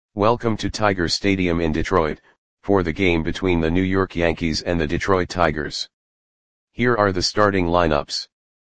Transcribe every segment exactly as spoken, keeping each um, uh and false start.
Welcome to Tiger Stadium in Detroit, for the game between the New York Yankees and the Detroit Tigers. Here are the starting lineups.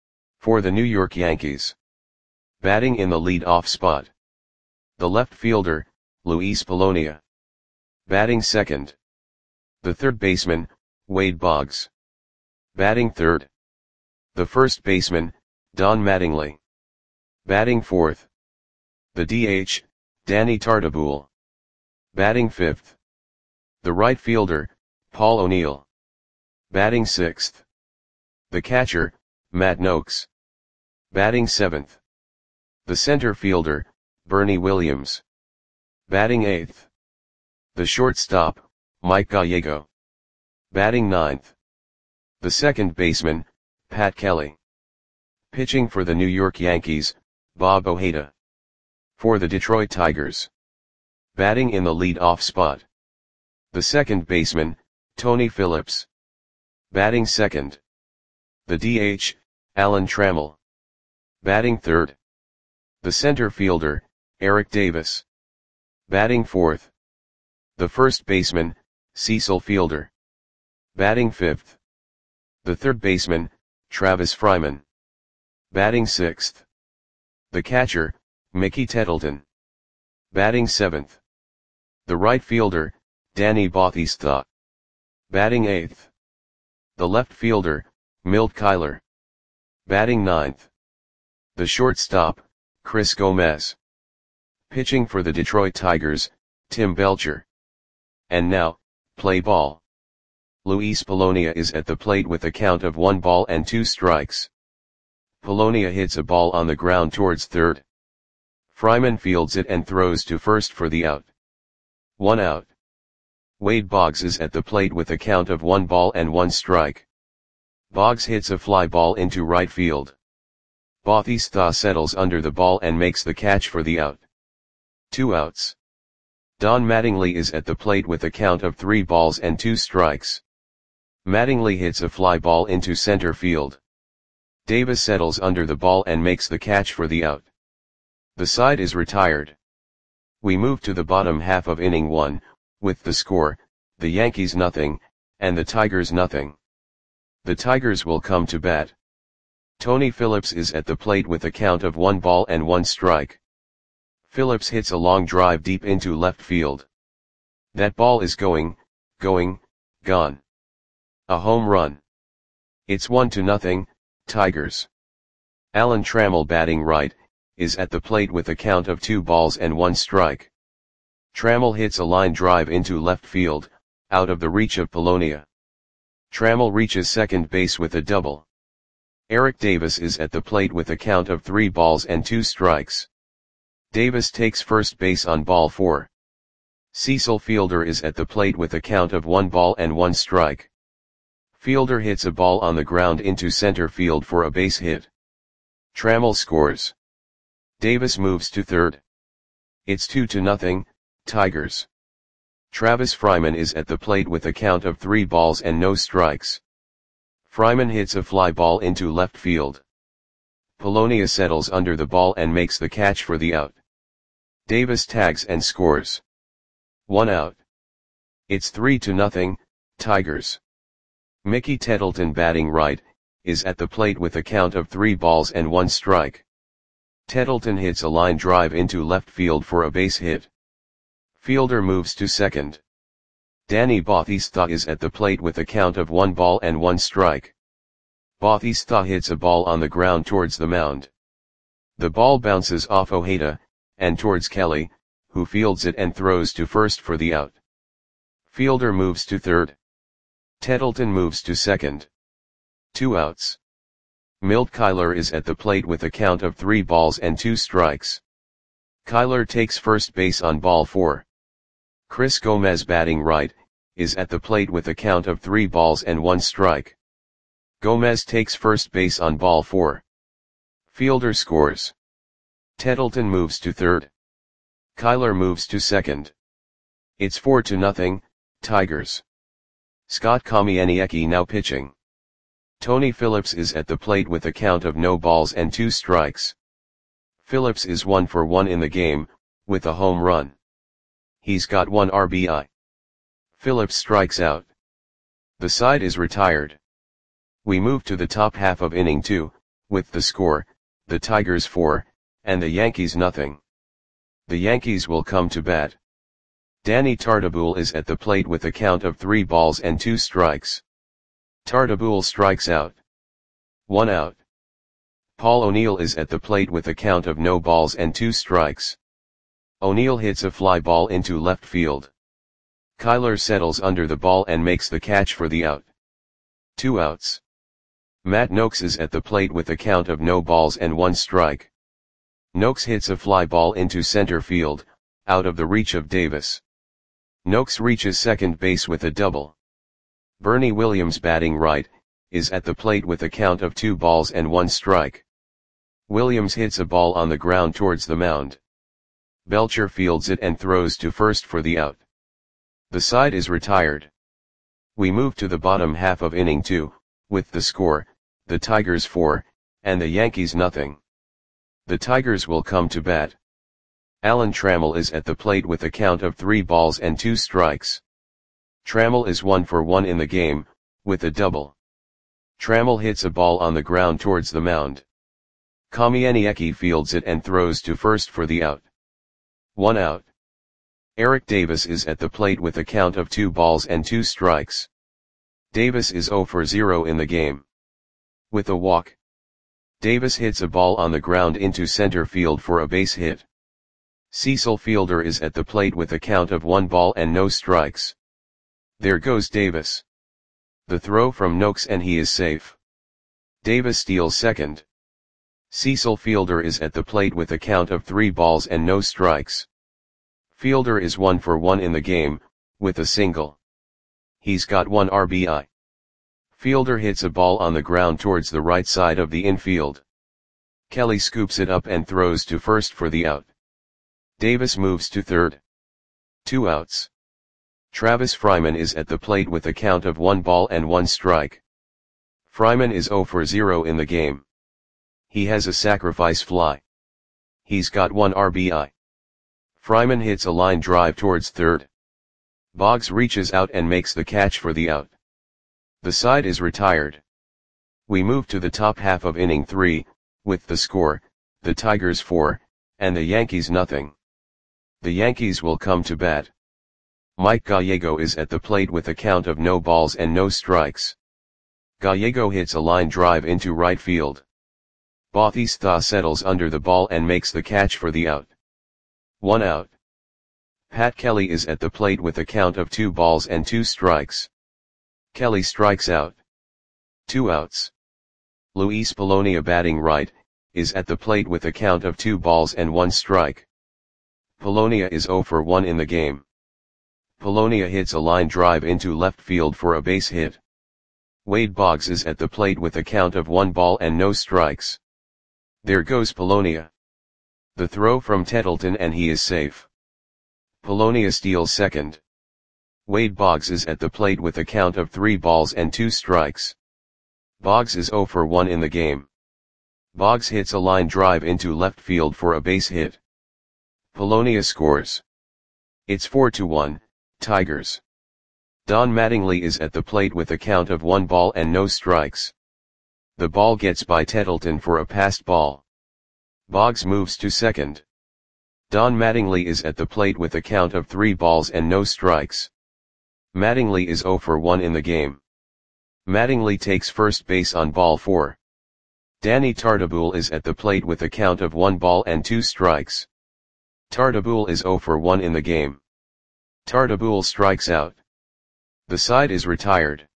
For the New York Yankees. Batting in the lead-off spot. The left fielder, Luis Polonia. Batting second. The third baseman, Wade Boggs. Batting third. The first baseman, Don Mattingly. Batting fourth. The D H, Danny Tartabull. Batting fifth. The right fielder, Paul O'Neill. Batting sixth. The catcher, Matt Noakes. Batting seventh. The center fielder, Bernie Williams. Batting eighth. The shortstop, Mike Gallego. Batting ninth. The second baseman, Pat Kelly. Pitching for the New York Yankees, Bob Ojeda. For the Detroit Tigers. Batting in the lead-off spot. The second baseman, Tony Phillips. Batting second. The D H, Alan Trammell. Batting third. The center fielder, Eric Davis. Batting fourth. The first baseman, Cecil Fielder. Batting fifth. The third baseman, Travis Fryman. Batting sixth. The catcher, Mickey Tettleton. Batting seventh. The right fielder, Danny Bautista. Batting eighth. The left fielder, Milt Kyler. Batting ninth. The shortstop, Chris Gomez. Pitching for the Detroit Tigers, Tim Belcher. And now, play ball. Luis Polonia is at the plate with a count of one ball and two strikes. Polonia hits a ball on the ground towards third. Fryman fields it and throws to first for the out. One out. Wade Boggs is at the plate with a count of one ball and one strike. Boggs hits a fly ball into right field. Bautista settles under the ball and makes the catch for the out. Two outs. Don Mattingly is at the plate with a count of three balls and two strikes. Mattingly hits a fly ball into center field. Davis settles under the ball and makes the catch for the out. The side is retired. We move to the bottom half of inning one, with the score, the Yankees nothing, and the Tigers nothing. The Tigers will come to bat. Tony Phillips is at the plate with a count of one ball and one strike. Phillips hits a long drive deep into left field. That ball is going, going, gone. A home run. It's one to nothing, Tigers. Alan Trammell batting right, is at the plate with a count of two balls and one strike. Trammell hits a line drive into left field, out of the reach of Polonia. Trammell reaches second base with a double. Eric Davis is at the plate with a count of three balls and two strikes. Davis takes first base on ball four. Cecil Fielder is at the plate with a count of one ball and one strike. Fielder hits a ball on the ground into center field for a base hit. Trammell scores. Davis moves to third. It's two to nothing, Tigers. Travis Fryman is at the plate with a count of three balls and no strikes. Fryman hits a fly ball into left field. Polonia settles under the ball and makes the catch for the out. Davis tags and scores. One out. It's three to nothing, Tigers. Mickey Tettleton batting right, is at the plate with a count of three balls and one strike. Tettleton hits a line drive into left field for a base hit. Fielder moves to second. Danny Bautista is at the plate with a count of one ball and one strike. Bautista hits a ball on the ground towards the mound. The ball bounces off Ojeda, and towards Kelly, who fields it and throws to first for the out. Fielder moves to third. Tettleton moves to second. Two outs. Milt Kyler is at the plate with a count of three balls and two strikes. Kyler takes first base on ball four. Chris Gomez batting right, is at the plate with a count of three balls and one strike. Gomez takes first base on ball four. Fielder scores. Tettleton moves to third. Kyler moves to second. It's four to nothing, Tigers. Scott Kamieniecki now pitching. Tony Phillips is at the plate with a count of no balls and two strikes. Phillips is one for one in the game, with a home run. He's got one R B I. Phillips strikes out. The side is retired. We move to the top half of inning two, with the score, the Tigers four, and the Yankees nothing. The Yankees will come to bat. Danny Tartabull is at the plate with a count of three balls and two strikes. Tartabull strikes out. One out. Paul O'Neill is at the plate with a count of no balls and two strikes. O'Neill hits a fly ball into left field. Kyler settles under the ball and makes the catch for the out. Two outs. Matt Noakes is at the plate with a count of no balls and one strike. Noakes hits a fly ball into center field, out of the reach of Davis. Noakes reaches second base with a double. Bernie Williams, batting right, is at the plate with a count of two balls and one strike. Williams hits a ball on the ground towards the mound. Belcher fields it and throws to first for the out. The side is retired. We move to the bottom half of inning two, with the score, the Tigers four, and the Yankees nothing. The Tigers will come to bat. Alan Trammell is at the plate with a count of three balls and two strikes. Trammell is one for one in the game, with a double. Trammell hits a ball on the ground towards the mound. Kamieniecki fields it and throws to first for the out. One out. Eric Davis is at the plate with a count of two balls and two strikes. Davis is zero for zero in the game. With a walk. Davis hits a ball on the ground into center field for a base hit. Cecil Fielder is at the plate with a count of one ball and no strikes. There goes Davis. The throw from Noakes and he is safe. Davis steals second. Cecil Fielder is at the plate with a count of three balls and no strikes. Fielder is one for one in the game, with a single. He's got one R B I. Fielder hits a ball on the ground towards the right side of the infield. Kelly scoops it up and throws to first for the out. Davis moves to third. Two outs. Travis Fryman is at the plate with a count of one ball and one strike. Fryman is zero for zero in the game. He has a sacrifice fly. He's got one R B I. Fryman hits a line drive towards third. Boggs reaches out and makes the catch for the out. The side is retired. We move to the top half of inning three, with the score, the Tigers four, and the Yankees nothing. The Yankees will come to bat. Mike Gallego is at the plate with a count of no balls and no strikes. Gallego hits a line drive into right field. Bautista settles under the ball and makes the catch for the out. One out. Pat Kelly is at the plate with a count of two balls and two strikes. Kelly strikes out. Two outs. Luis Polonia, batting right, is at the plate with a count of two balls and one strike. Polonia is zero for one in the game. Polonia hits a line drive into left field for a base hit. Wade Boggs is at the plate with a count of one ball and no strikes. There goes Polonia. The throw from Tettleton and he is safe. Polonia steals second. Wade Boggs is at the plate with a count of three balls and two strikes. Boggs is zero for one in the game. Boggs hits a line drive into left field for a base hit. Polonia scores. It's four to one, Tigers. Don Mattingly is at the plate with a count of one ball and no strikes. The ball gets by Tettleton for a passed ball. Boggs moves to second. Don Mattingly is at the plate with a count of three balls and no strikes. Mattingly is zero for one in the game. Mattingly takes first base on ball four. Danny Tartabull is at the plate with a count of one ball and two strikes. Tartabull is zero for one in the game. Tartabull strikes out. The side is retired.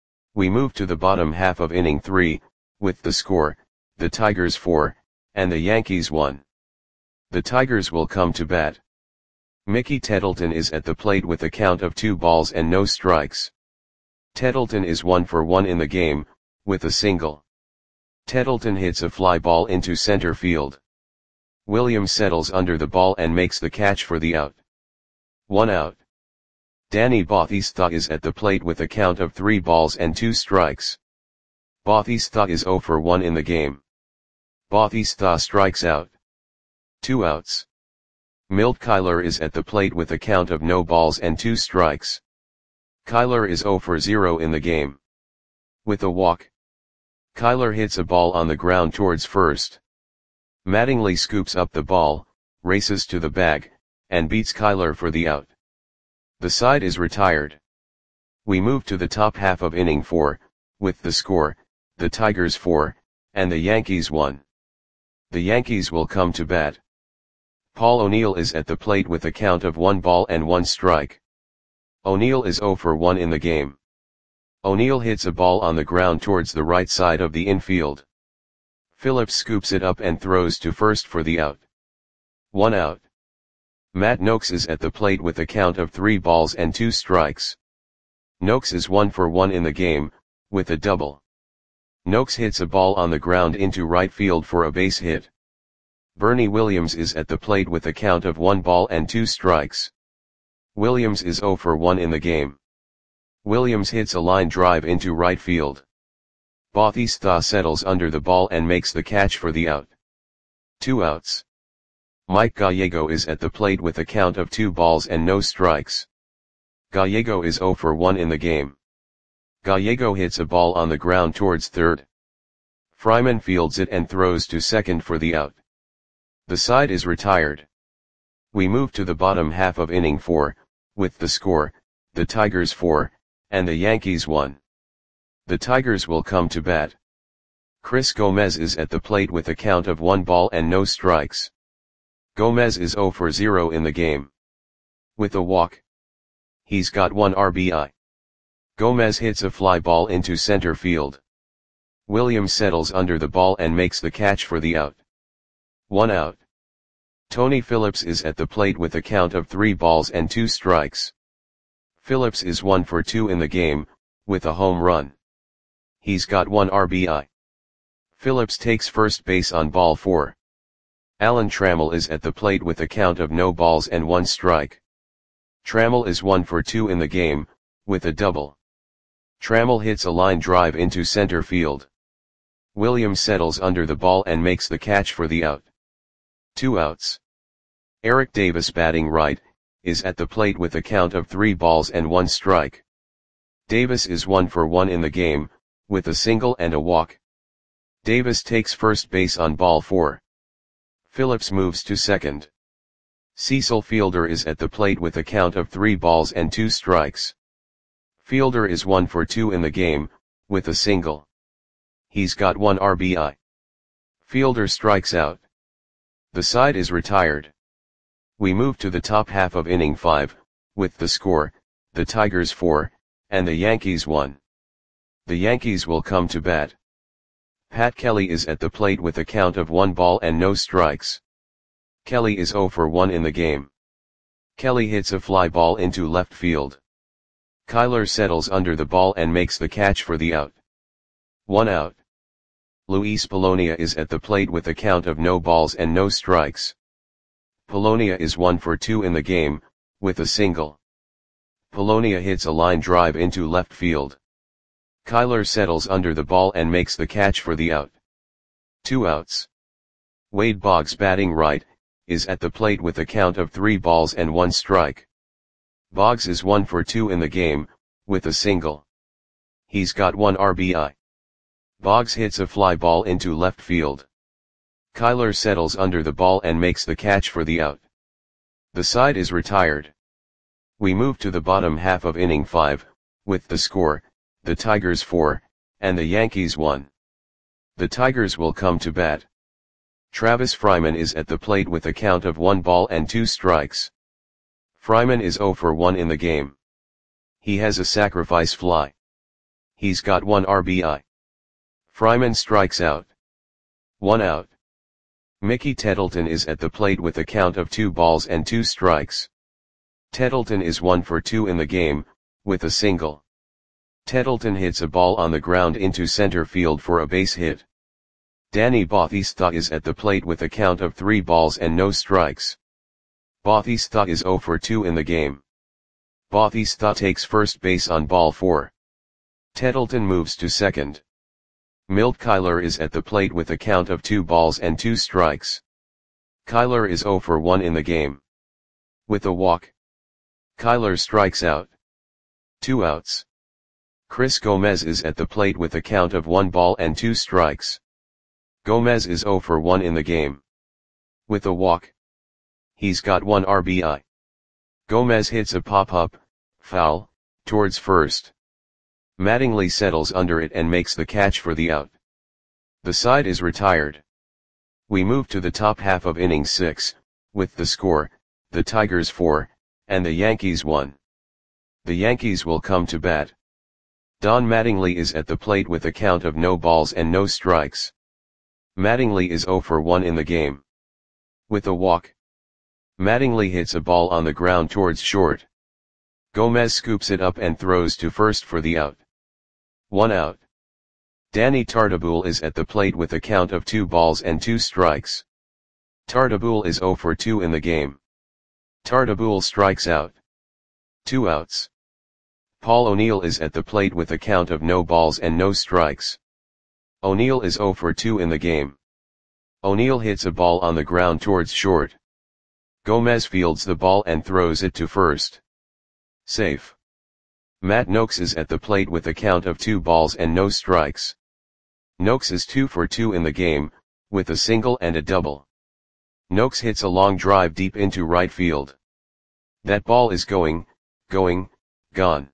We move to the bottom half of inning three, with the score, the Tigers four, and the Yankees one. The Tigers will come to bat. Mickey Tettleton is at the plate with a count of two balls and no strikes. Tettleton is one for one in the game, with a single. Tettleton hits a fly ball into center field. Williams settles under the ball and makes the catch for the out. One out. Danny Bautista is at the plate with a count of three balls and two strikes. Bautista is zero for one in the game. Bautista strikes out. Two outs. Milt Kyler is at the plate with a count of no balls and two strikes. Kyler is zero for zero in the game. With a walk, Kyler hits a ball on the ground towards first. Mattingly scoops up the ball, races to the bag, and beats Kyler for the out. The side is retired. We move to the top half of inning four, with the score, the Tigers four, and the Yankees one. The Yankees will come to bat. Paul O'Neill is at the plate with a count of one ball and one strike. O'Neill is zero for one in the game. O'Neill hits a ball on the ground towards the right side of the infield. Phillips scoops it up and throws to first for the out. One out. Matt Nokes is at the plate with a count of three balls and two strikes. Nokes is one for one in the game, with a double. Nokes hits a ball on the ground into right field for a base hit. Bernie Williams is at the plate with a count of one ball and two strikes. Williams is zero for one in the game. Williams hits a line drive into right field. Bautista settles under the ball and makes the catch for the out. Two outs. Mike Gallego is at the plate with a count of two balls and no strikes. Gallego is zero for one in the game. Gallego hits a ball on the ground towards third. Fryman fields it and throws to second for the out. The side is retired. We move to the bottom half of inning four, with the score, the Tigers four, and the Yankees one. The Tigers will come to bat. Chris Gomez is at the plate with a count of one ball and no strikes. Gomez is zero for zero in the game. With a walk, he's got one R B I. Gomez hits a fly ball into center field. Williams settles under the ball and makes the catch for the out. One out. Tony Phillips is at the plate with a count of three balls and two strikes. Phillips is one for two in the game, with a home run. He's got one R B I. Phillips takes first base on ball four. Alan Trammell is at the plate with a count of no balls and one strike. Trammell is one for two in the game, with a double. Trammell hits a line drive into center field. Williams settles under the ball and makes the catch for the out. Two outs. Eric Davis, batting right, is at the plate with a count of three balls and one strike. Davis is one for one in the game, with a single and a walk. Davis takes first base on ball four. Phillips moves to second. Cecil Fielder is at the plate with a count of three balls and two strikes. Fielder is one for two in the game, with a single. He's got one R B I. Fielder strikes out. The side is retired. We move to the top half of inning five, with the score, the Tigers four, and the Yankees one. The Yankees will come to bat. Pat Kelly is at the plate with a count of one ball and no strikes. Kelly is zero for one in the game. Kelly hits a fly ball into left field. Kyler settles under the ball and makes the catch for the out. One out. Luis Polonia is at the plate with a count of no balls and no strikes. Polonia is one for two in the game, with a single. Polonia hits a line drive into left field. Kyler settles under the ball and makes the catch for the out. Two outs. Wade Boggs, batting right, is at the plate with a count of three balls and one strike. Boggs is one for two in the game, with a single. He's got one R B I. Boggs hits a fly ball into left field. Kyler settles under the ball and makes the catch for the out. The side is retired. We move to the bottom half of inning five, with the score, the Tigers four, and the Yankees one. The Tigers will come to bat. Travis Fryman is at the plate with a count of one ball and two strikes. Fryman is zero for one in the game. He has a sacrifice fly. He's got one R B I. Fryman strikes out. One out. Mickey Tettleton is at the plate with a count of two balls and two strikes. Tettleton is one for two in the game, with a single. Tettleton hits a ball on the ground into center field for a base hit. Danny Bautista is at the plate with a count of three balls and no strikes. Bautista is zero for two in the game. Bautista takes first base on ball four. Tettleton moves to second. Milt Kyler is at the plate with a count of two balls and two strikes. Kyler is zero for one in the game. With a walk, Kyler strikes out. Two outs. Chris Gomez is at the plate with a count of one ball and two strikes. Gomez is oh for one in the game. With a walk, he's got one R B I. Gomez hits a pop-up, foul, towards first. Mattingly settles under it and makes the catch for the out. The side is retired. We move to the top half of inning six, with the score, the Tigers four, and the Yankees one. The Yankees will come to bat. Don Mattingly is at the plate with a count of no balls and no strikes. Mattingly is oh for one in the game. With a walk, Mattingly hits a ball on the ground towards short. Gomez scoops it up and throws to first for the out. One out. Danny Tartabull is at the plate with a count of two balls and two strikes. Tartabull is oh for two in the game. Tartabull strikes out. Two outs. Paul O'Neill is at the plate with a count of no balls and no strikes. O'Neill is oh for two in the game. O'Neill hits a ball on the ground towards short. Gomez fields the ball and throws it to first. Safe. Matt Noakes is at the plate with a count of two balls and no strikes. Noakes is two for two in the game, with a single and a double. Noakes hits a long drive deep into right field. That ball is going, going, gone.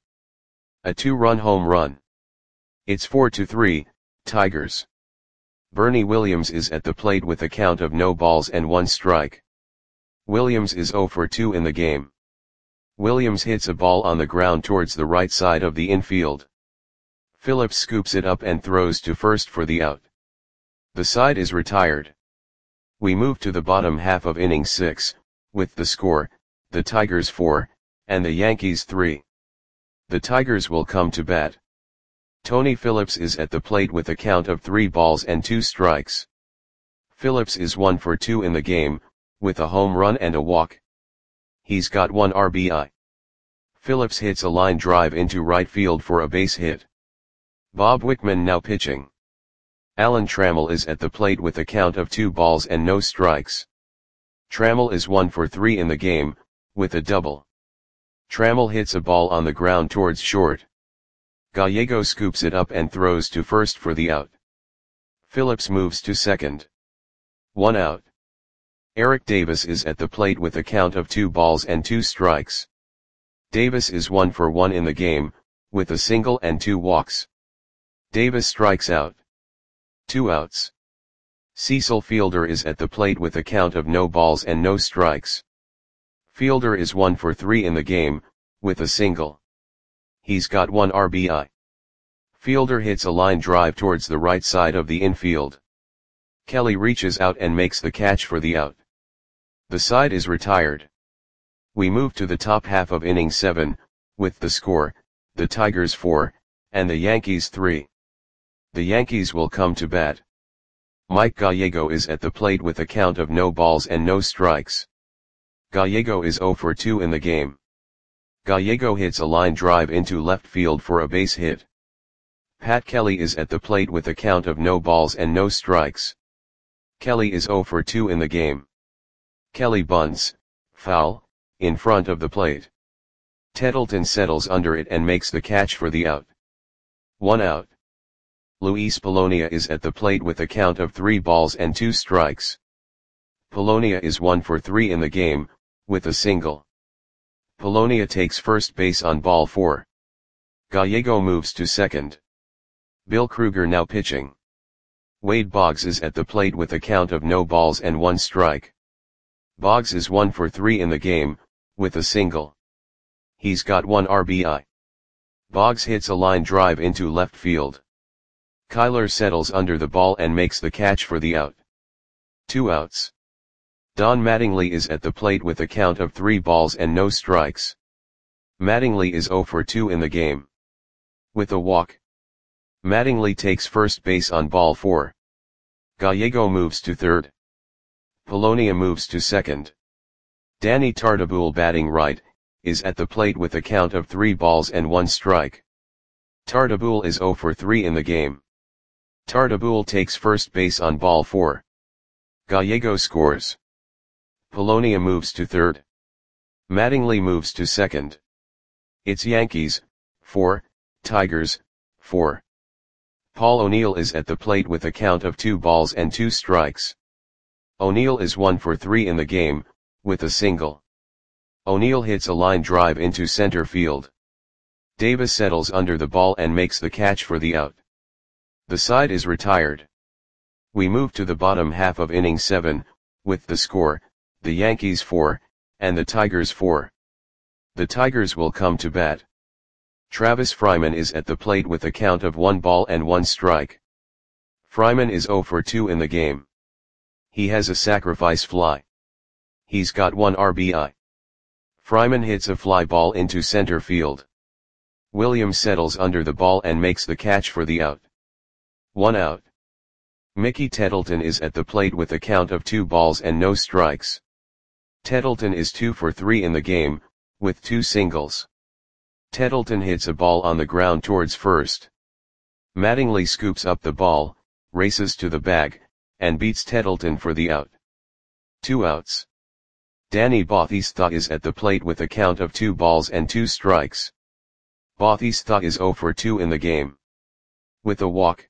A two-run home run. It's four to three, Tigers. Bernie Williams is at the plate with a count of no balls and one strike. Williams is oh for two in the game. Williams hits a ball on the ground towards the right side of the infield. Phillips scoops it up and throws to first for the out. The side is retired. We move to the bottom half of inning six, with the score, the Tigers four, and the Yankees three. The Tigers will come to bat. Tony Phillips is at the plate with a count of three balls and two strikes. Phillips is one for two in the game, with a home run and a walk. He's got one R B I. Phillips hits a line drive into right field for a base hit. Bob Wickman now pitching. Alan Trammell is at the plate with a count of two balls and no strikes. Trammell is one for three in the game, with a double. Trammell hits a ball on the ground towards short. Gallego scoops it up and throws to first for the out. Phillips moves to second. One out. Eric Davis is at the plate with a count of two balls and two strikes. Davis is one for one in the game, with a single and two walks. Davis strikes out. Two outs. Cecil Fielder is at the plate with a count of no balls and no strikes. Fielder is one for three in the game, with a single. He's got one R B I. Fielder hits a line drive towards the right side of the infield. Kelly reaches out and makes the catch for the out. The side is retired. We move to the top half of inning seven, with the score, the Tigers four, and the Yankees three. The Yankees will come to bat. Mike Gallego is at the plate with a count of no balls and no strikes. Gallego is oh for two in the game. Gallego hits a line drive into left field for a base hit. Pat Kelly is at the plate with a count of no balls and no strikes. Kelly is oh for two in the game. Kelly bunts, foul, in front of the plate. Tettleton settles under it and makes the catch for the out. One out. Luis Polonia is at the plate with a count of three balls and two strikes. Polonia is one for three in the game, with a single. Polonia takes first base on ball four. Gallego moves to second. Bill Kruger now pitching. Wade Boggs is at the plate with a count of no balls and one strike. Boggs is one for three in the game, with a single. He's got one R B I. Boggs hits a line drive into left field. Kyler settles under the ball and makes the catch for the out. Two outs. Don Mattingly is at the plate with a count of three balls and no strikes. Mattingly is oh for two in the game. With a walk, Mattingly takes first base on ball four. Gallego moves to third. Polonia moves to second. Danny Tartabull, batting right, is at the plate with a count of three balls and one strike. Tartabull is oh for three in the game. Tartabull takes first base on ball four. Gallego scores. Polonia moves to third. Mattingly moves to second. It's Yankees, four, Tigers, four. Paul O'Neill is at the plate with a count of two balls and two strikes. O'Neill is one for three in the game, with a single. O'Neill hits a line drive into center field. Davis settles under the ball and makes the catch for the out. The side is retired. We move to the bottom half of inning seven, with the score, the Yankees four, and the Tigers four. The Tigers will come to bat. Travis Fryman is at the plate with a count of one ball and one strike. Fryman is zero for two in the game. He has a sacrifice fly. He's got one R B I. Fryman hits a fly ball into center field. Williams settles under the ball and makes the catch for the out. One out. Mickey Tettleton is at the plate with a count of two balls and no strikes. Tettleton is two for three in the game, with two singles. Tettleton hits a ball on the ground towards first. Mattingly scoops up the ball, races to the bag, and beats Tettleton for the out. Two outs. Danny Bautista is at the plate with a count of two balls and two strikes. Bautista is zero for two in the game. With a walk.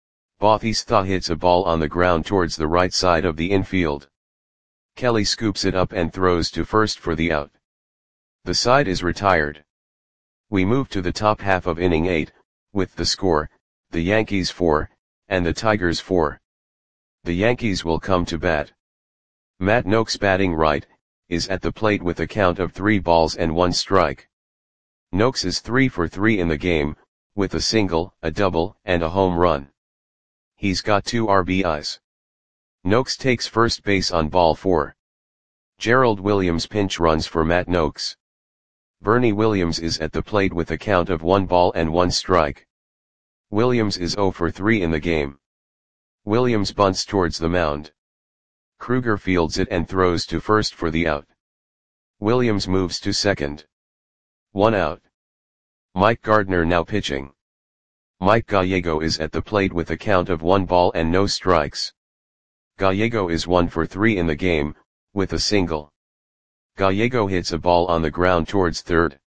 Bautista hits a ball on the ground towards the right side of the infield. Kelly scoops it up and throws to first for the out. The side is retired. We move to the top half of inning eight, with the score, the Yankees four, and the Tigers four. The Yankees will come to bat. Matt Noakes, batting right, is at the plate with a count of three balls and one strike. Noakes is three for three in the game, with a single, a double, and a home run. He's got two R B Is. Noakes takes first base on ball four. Gerald Williams pinch runs for Matt Noakes. Bernie Williams is at the plate with a count of one ball and one strike. Williams is zero for three in the game. Williams bunts towards the mound. Kruger fields it and throws to first for the out. Williams moves to second. One out. Mike Gardner now pitching. Mike Gallego is at the plate with a count of one ball and no strikes. Gallego is one for three in the game, with a single. Gallego hits a ball on the ground towards third.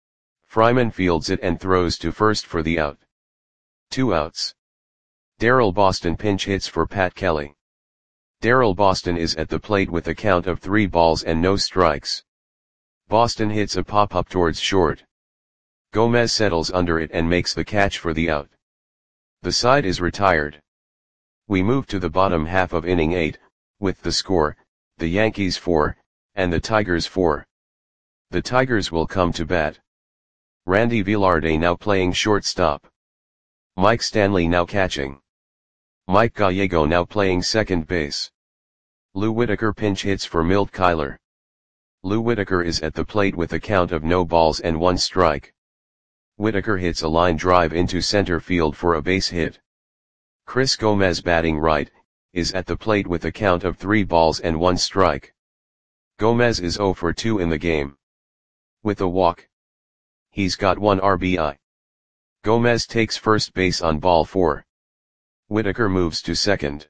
Fryman fields it and throws to first for the out. Two outs. Darrell Boston pinch hits for Pat Kelly. Darrell Boston is at the plate with a count of three balls and no strikes. Boston hits a pop-up towards short. Gomez settles under it and makes the catch for the out. The side is retired. We move to the bottom half of inning eight, with the score, the Yankees four, and the Tigers four. The Tigers will come to bat. Randy Velarde now playing shortstop. Mike Stanley now catching. Mike Gallego now playing second base. Lou Whitaker pinch hits for Milt Kyler. Lou Whitaker is at the plate with a count of no balls and one strike. Whitaker hits a line drive into center field for a base hit. Chris Gomez, batting right, is at the plate with a count of three balls and one strike. Gomez is zero for two in the game. With a walk. He's got one R B I. Gomez takes first base on ball four. Whitaker moves to second.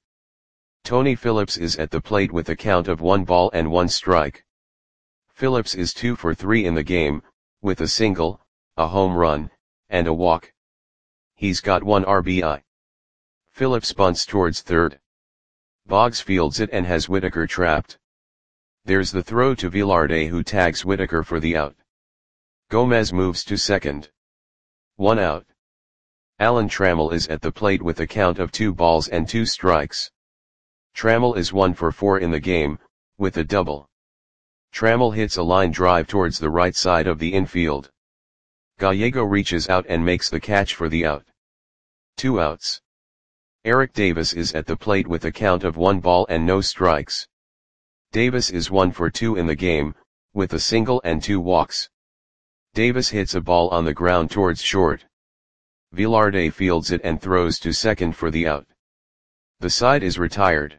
Tony Phillips is at the plate with a count of one ball and one strike. Phillips is two for three in the game, with a single, a home run, and a walk. He's got one R B I. Phillips bunts towards third. Boggs fields it and has Whitaker trapped. There's the throw to Velarde, who tags Whitaker for the out. Gomez moves to second. One out. Alan Trammell is at the plate with a count of two balls and two strikes. Trammell is one for four in the game, with a double. Trammell hits a line drive towards the right side of the infield. Gallego reaches out and makes the catch for the out. Two outs. Eric Davis is at the plate with a count of one ball and no strikes. Davis is one for two in the game, with a single and two walks. Davis hits a ball on the ground towards short. Velarde fields it and throws to second for the out. The side is retired.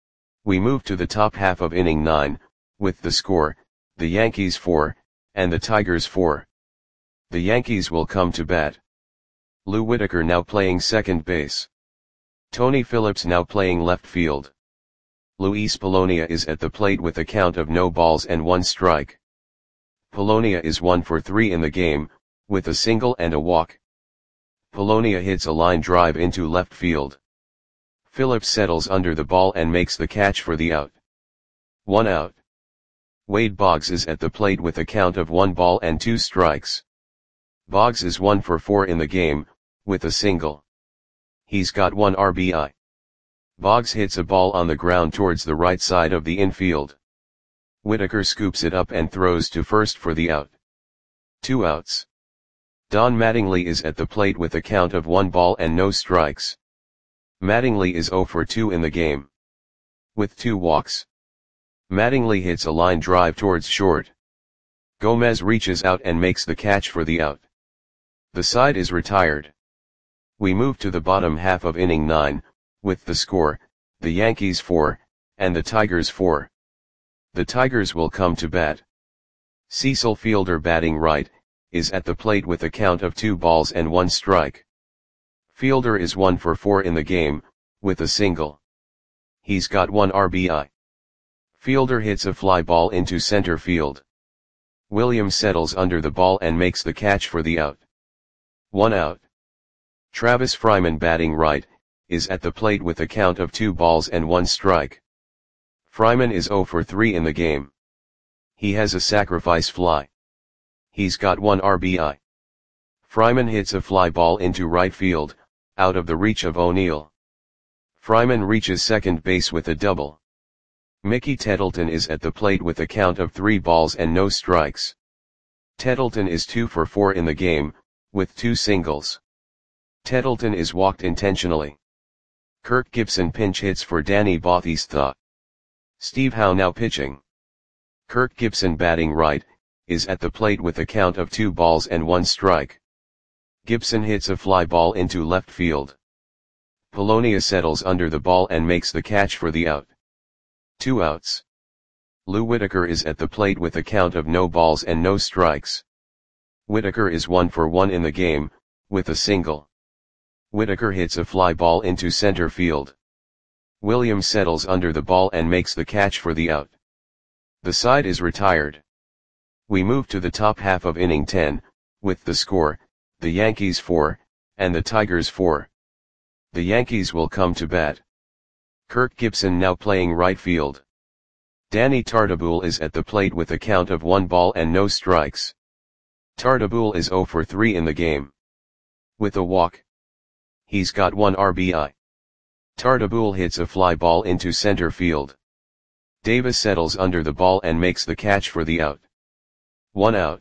We move to the top half of inning nine, with the score, the Yankees four, and the Tigers four. The Yankees will come to bat. Lou Whitaker now playing second base. Tony Phillips now playing left field. Luis Polonia is at the plate with a count of no balls and one strike. Polonia is one for three in the game, with a single and a walk. Polonia hits a line drive into left field. Phillips settles under the ball and makes the catch for the out. One out. Wade Boggs is at the plate with a count of one ball and two strikes. Boggs is one for four in the game, with a single. He's got one R B I. Boggs hits a ball on the ground towards the right side of the infield. Whitaker scoops it up and throws to first for the out. Two outs. Don Mattingly is at the plate with a count of one ball and no strikes. Mattingly is zero for two in the game, with two walks. Mattingly hits a line drive towards short. Gomez reaches out and makes the catch for the out. The side is retired. We move to the bottom half of inning nine, with the score, the Yankees four, and the Tigers four. The Tigers will come to bat. Cecil Fielder, batting right, is at the plate with a count of two balls and one strike. Fielder is one for four in the game, with a single. He's got one R B I. Fielder hits a fly ball into center field. Williams settles under the ball and makes the catch for the out. One out. Travis Fryman, batting right, is at the plate with a count of two balls and one strike. Fryman is zero for three in the game. He has a sacrifice fly. He's got one R B I. Fryman hits a fly ball into right field, out of the reach of O'Neill. Fryman reaches second base with a double. Mickey Tettleton is at the plate with a count of three balls and no strikes. Tettleton is two for four in the game, with two singles. Tettleton is walked intentionally. Kirk Gibson pinch hits for Danny Bautista. Steve Howe now pitching. Kirk Gibson, batting right, is at the plate with a count of two balls and one strike. Gibson hits a fly ball into left field. Polonia settles under the ball and makes the catch for the out. Two outs. Lou Whitaker is at the plate with a count of no balls and no strikes. Whitaker is one for one in the game, with a single. Whitaker hits a fly ball into center field. Williams settles under the ball and makes the catch for the out. The side is retired. We move to the top half of inning ten, with the score, the Yankees four, and the Tigers four. The Yankees will come to bat. Kirk Gibson now playing right field. Danny Tartabull is at the plate with a count of one ball and no strikes. Tartabull is zero for three in the game, with a walk. He's got one R B I. Tartabull hits a fly ball into center field. Davis settles under the ball and makes the catch for the out. One out.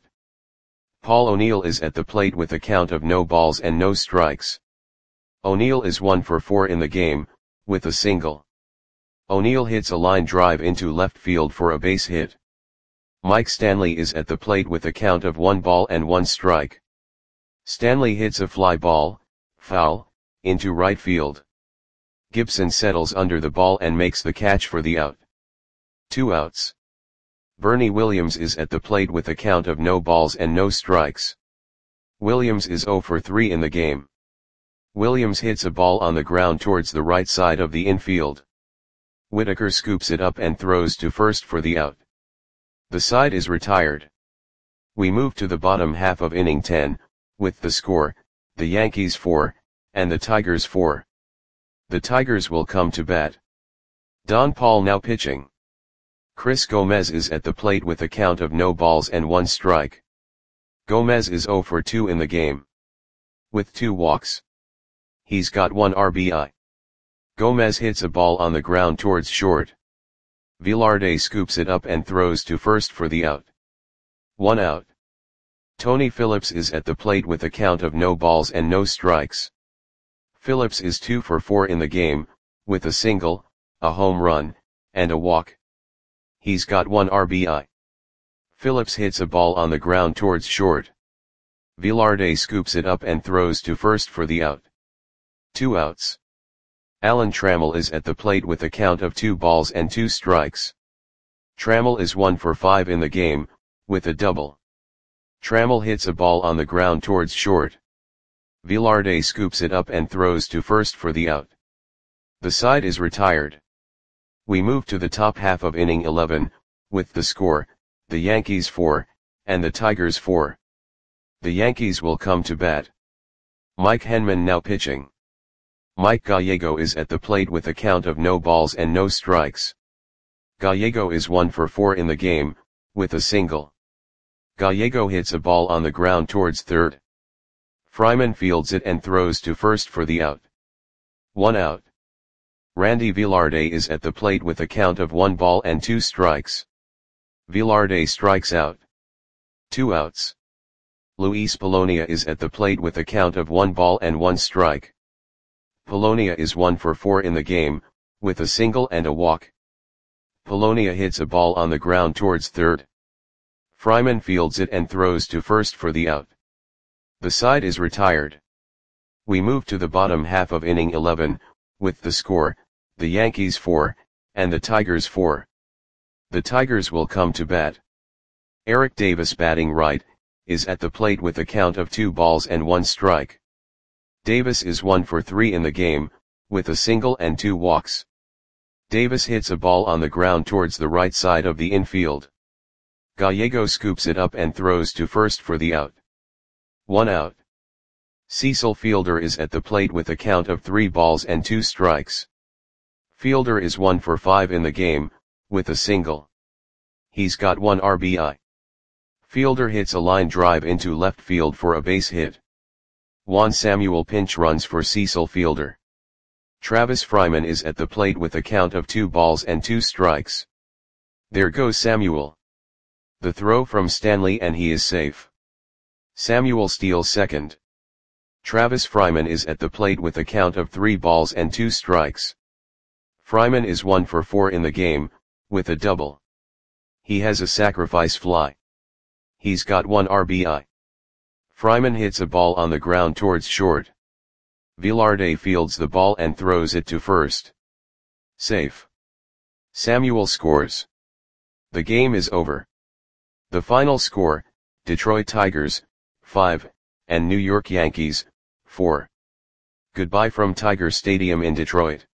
Paul O'Neill is at the plate with a count of no balls and no strikes. O'Neill is one for four in the game, with a single. O'Neill hits a line drive into left field for a base hit. Mike Stanley is at the plate with a count of one ball and one strike. Stanley hits a fly ball, foul, into right field. Gibson settles under the ball and makes the catch for the out. Two outs. Bernie Williams is at the plate with a count of no balls and no strikes. Williams is zero for three in the game. Williams hits a ball on the ground towards the right side of the infield. Whitaker scoops it up and throws to first for the out. The side is retired. We move to the bottom half of inning ten, with the score, the Yankees four, and the Tigers four. The Tigers will come to bat. Don Paul now pitching. Chris Gomez is at the plate with a count of no balls and one strike. Gomez is zero for two in the game, with two walks. He's got one R B I. Gomez hits a ball on the ground towards short. Velarde scoops it up and throws to first for the out. One out. Tony Phillips is at the plate with a count of no balls and no strikes. Phillips is two for four in the game, with a single, a home run, and a walk. He's got one R B I. Phillips hits a ball on the ground towards short. Velarde scoops it up and throws to first for the out. Two outs. Alan Trammell is at the plate with a count of two balls and two strikes. Trammell is one for five in the game, with a double. Trammell hits a ball on the ground towards short. Velarde scoops it up and throws to first for the out. The side is retired. We move to the top half of inning eleven, with the score, the Yankees four, and the Tigers four. The Yankees will come to bat. Mike Henman now pitching. Mike Gallego is at the plate with a count of no balls and no strikes. Gallego is one for four in the game, with a single. Gallego hits a ball on the ground towards third. Fryman fields it and throws to first for the out. One out. Randy Velarde is at the plate with a count of one ball and two strikes. Velarde strikes out. Two outs. Luis Polonia is at the plate with a count of one ball and one strike. Polonia is one for four in the game, with a single and a walk. Polonia hits a ball on the ground towards third. Fryman fields it and throws to first for the out. The side is retired. We move to the bottom half of inning eleven, with the score, the Yankees four, and the Tigers four. The Tigers will come to bat. Eric Davis batting right, is at the plate with a count of two balls and one strike. Davis is one for three in the game, with a single and two walks. Davis hits a ball on the ground towards the right side of the infield. Gallego scoops it up and throws to first for the out. One out. Cecil Fielder is at the plate with a count of three balls and two strikes. Fielder is one for five in the game, with a single. He's got one R B I. Fielder hits a line drive into left field for a base hit. Juan Samuel pinch runs for Cecil Fielder. Travis Fryman is at the plate with a count of two balls and two strikes. There goes Samuel. The throw from Stanley and he is safe. Samuel steals second. Travis Fryman is at the plate with a count of three balls and two strikes. Fryman is one for four in the game, with a double. He has a sacrifice fly. He's got one R B I. Fryman hits a ball on the ground towards short. Velarde fields the ball and throws it to first. Safe. Samuel scores. The game is over. The final score, Detroit Tigers, five, and New York Yankees, four. Goodbye from Tiger Stadium in Detroit.